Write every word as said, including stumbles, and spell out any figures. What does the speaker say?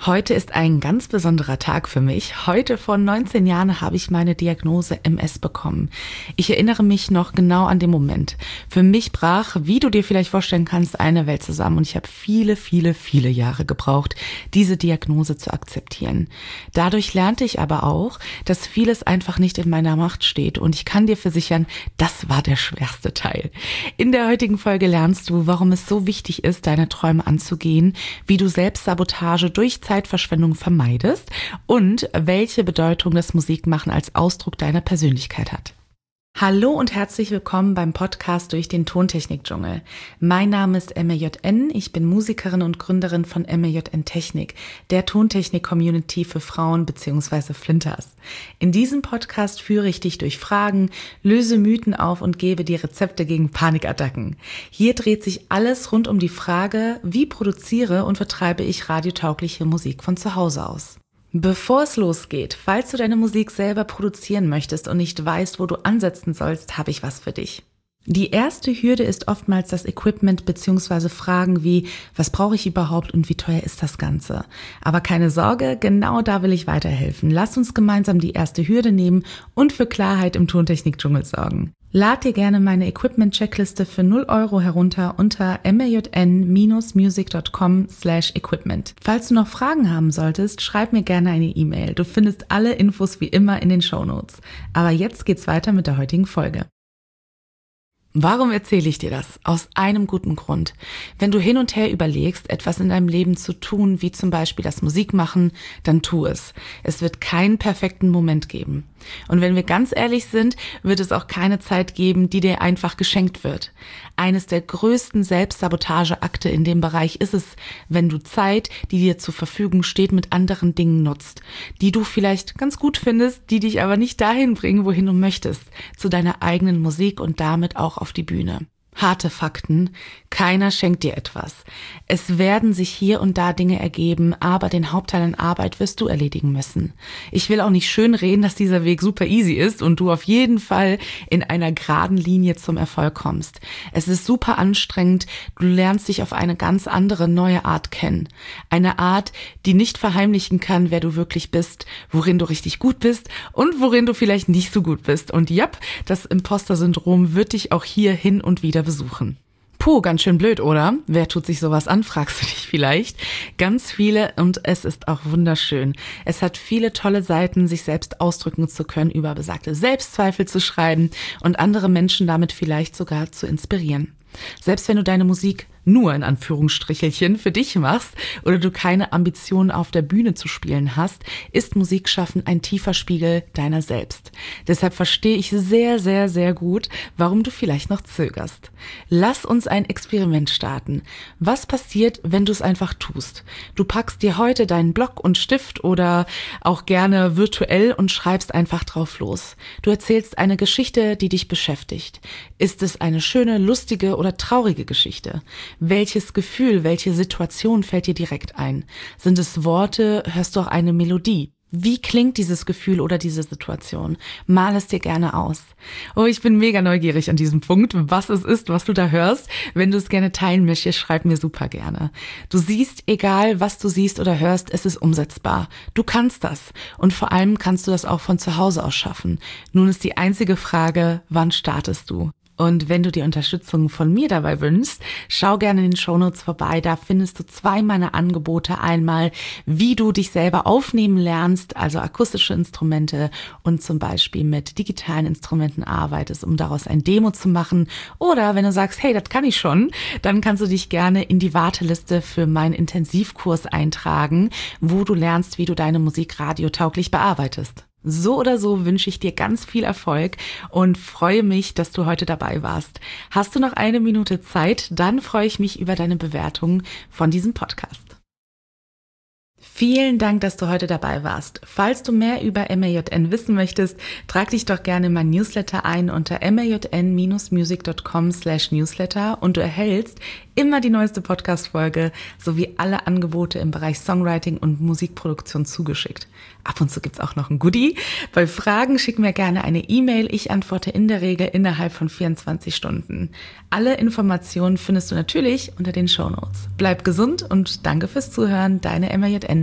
Heute ist ein ganz besonderer Tag für mich. Heute vor neunzehn Jahren habe ich meine Diagnose M S bekommen. Ich erinnere mich noch genau an den Moment. Für mich brach, wie du dir vielleicht vorstellen kannst, eine Welt zusammen und ich habe viele, viele, viele Jahre gebraucht, diese Diagnose zu akzeptieren. Dadurch lernte ich aber auch, dass vieles einfach nicht in meiner Macht steht und ich kann dir versichern, das war der schwerste Teil. In der heutigen Folge lernst du, warum es so wichtig ist, deine Träume anzugehen, wie du Selbstsabotage durch Zeitverschwendung vermeidest und welche Bedeutung das Musikmachen als Ausdruck deiner Persönlichkeit hat. Hallo und herzlich willkommen beim Podcast durch den Tontechnik-Dschungel. Mein Name ist M R J N, ich bin Musikerin und Gründerin von M R J N Technik, der Tontechnik-Community für Frauen bzw. Flinters. In diesem Podcast führe ich dich durch Fragen, löse Mythen auf und gebe dir Rezepte gegen Panikattacken. Hier dreht sich alles rund um die Frage, wie produziere und vertreibe ich radiotaugliche Musik von zu Hause aus. Bevor es losgeht, falls du deine Musik selber produzieren möchtest und nicht weißt, wo du ansetzen sollst, habe ich was für dich. Die erste Hürde ist oftmals das Equipment bzw. Fragen wie, was brauche ich überhaupt und wie teuer ist das Ganze? Aber keine Sorge, genau da will ich weiterhelfen. Lass uns gemeinsam die erste Hürde nehmen und für Klarheit im Tontechnik-Dschungel sorgen. Lad dir gerne meine Equipment-Checkliste für null Euro herunter unter m r j n dash music dot com slash equipment. Falls du noch Fragen haben solltest, schreib mir gerne eine E-Mail. Du findest alle Infos wie immer in den Shownotes. Aber jetzt geht's weiter mit der heutigen Folge. Warum erzähle ich dir das? Aus einem guten Grund. Wenn du hin und her überlegst, etwas in deinem Leben zu tun, wie zum Beispiel das Musikmachen, dann tu es. Es wird keinen perfekten Moment geben. Und wenn wir ganz ehrlich sind, wird es auch keine Zeit geben, die dir einfach geschenkt wird. Eines der größten Selbstsabotageakte in dem Bereich ist es, wenn du Zeit, die dir zur Verfügung steht, mit anderen Dingen nutzt, die du vielleicht ganz gut findest, die dich aber nicht dahin bringen, wohin du möchtest, zu deiner eigenen Musik und damit auch auf die Bühne. Harte Fakten, keiner schenkt dir etwas. Es werden sich hier und da Dinge ergeben, aber den Hauptteil an Arbeit wirst du erledigen müssen. Ich will auch nicht schönreden, dass dieser Weg super easy ist und du auf jeden Fall in einer geraden Linie zum Erfolg kommst. Es ist super anstrengend, du lernst dich auf eine ganz andere, neue Art kennen. Eine Art, die nicht verheimlichen kann, wer du wirklich bist, worin du richtig gut bist und worin du vielleicht nicht so gut bist. Und ja, das Imposter-Syndrom wird dich auch hier hin und wieder besuchen. Puh, ganz schön blöd, oder? Wer tut sich sowas an, fragst du dich vielleicht. Ganz viele und es ist auch wunderschön. Es hat viele tolle Seiten, sich selbst ausdrücken zu können, über besagte Selbstzweifel zu schreiben und andere Menschen damit vielleicht sogar zu inspirieren. Selbst wenn du deine Musik nur in Anführungsstrichelchen für dich machst oder du keine Ambitionen auf der Bühne zu spielen hast, ist Musikschaffen ein tiefer Spiegel deiner selbst. Deshalb verstehe ich sehr, sehr, sehr gut, warum du vielleicht noch zögerst. Lass uns ein Experiment starten. Was passiert, wenn du es einfach tust? Du packst dir heute deinen Block und Stift oder auch gerne virtuell und schreibst einfach drauf los. Du erzählst eine Geschichte, die dich beschäftigt. Ist es eine schöne, lustige oder traurige Geschichte? Welches Gefühl, welche Situation fällt dir direkt ein? Sind es Worte? Hörst du auch eine Melodie? Wie klingt dieses Gefühl oder diese Situation? Mal es dir gerne aus. Oh, ich bin mega neugierig an diesem Punkt, was es ist, was du da hörst. Wenn du es gerne teilen möchtest, schreib mir super gerne. Du siehst, egal was du siehst oder hörst, es ist umsetzbar. Du kannst das. Und vor allem kannst du das auch von zu Hause aus schaffen. Nun ist die einzige Frage, wann startest du? Und wenn du die Unterstützung von mir dabei wünschst, schau gerne in den Shownotes vorbei. Da findest du zwei meiner Angebote. Einmal, wie du dich selber aufnehmen lernst, also akustische Instrumente und zum Beispiel mit digitalen Instrumenten arbeitest, um daraus ein Demo zu machen. Oder wenn du sagst, hey, das kann ich schon, dann kannst du dich gerne in die Warteliste für meinen Intensivkurs eintragen, wo du lernst, wie du deine Musik radiotauglich bearbeitest. So oder so wünsche ich dir ganz viel Erfolg und freue mich, dass du heute dabei warst. Hast du noch eine Minute Zeit? Dann freue ich mich über deine Bewertung von diesem Podcast. Vielen Dank, dass du heute dabei warst. Falls du mehr über M R J N wissen möchtest, trag dich doch gerne in mein Newsletter ein unter m r j n dash music dot com slash newsletter und du erhältst immer die neueste Podcast-Folge sowie alle Angebote im Bereich Songwriting und Musikproduktion zugeschickt. Ab und zu gibt's auch noch ein Goodie. Bei Fragen schick mir gerne eine E-Mail. Ich antworte in der Regel innerhalb von vierundzwanzig Stunden. Alle Informationen findest du natürlich unter den Shownotes. Bleib gesund und danke fürs Zuhören. Deine M R J N.